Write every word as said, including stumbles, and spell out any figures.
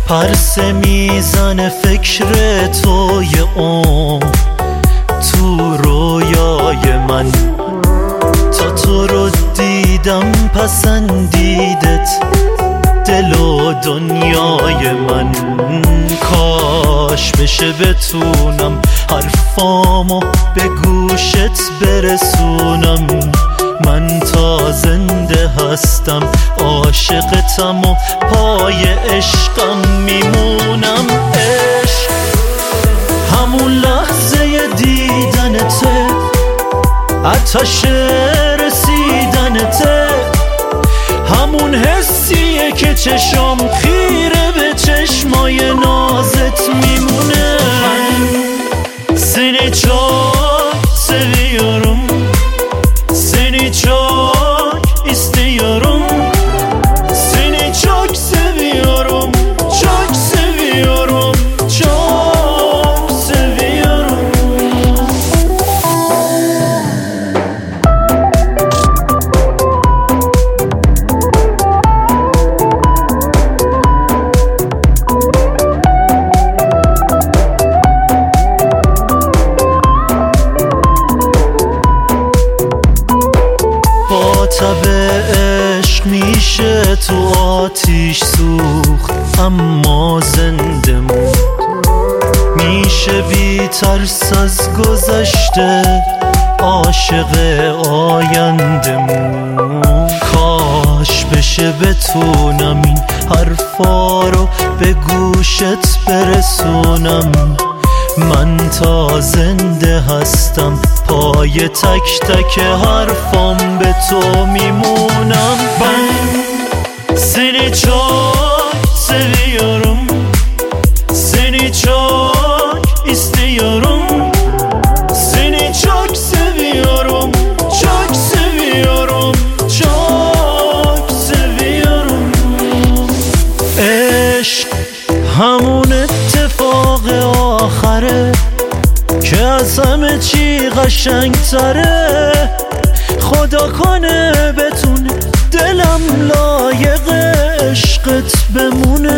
پرسه میزنه فکر توی عمر تو رویای من. تا تو رو دیدم پسندیدت دل و دنیای من. کاش بشه بتونم حرفامو به گوشت برسونم. من تا زنده هستم عاشقتم و پای عشقم میمونم. عشق همون لحظه دیدنته، آتش رسیدنته، همون حسیه که چشم خیره به چشمای نازت میمونه. Seni çok seviyorum, seni çok istiyorum, seni çok seviyorum, çok seviyorum, çok seviyorum. تب عشق میشه تو آتیش سوخت اما زنده موند. میشه بی ترس از گذشته عاشق آینده موند. کاش بشه بتونم این حرفا رو به گوشت برسونم. من تا زنده هستم پای تک تک حرفام به تو میمونم. من seni çok seviyorum, seni çok istiyorum, seni çok seviyorum, çok seviyorum, çok seviyorum. عشق همون اتفاق آخره که از همه چی قشنگ تره. خدا کنه بتونه دلم لایق عشقت بمونه.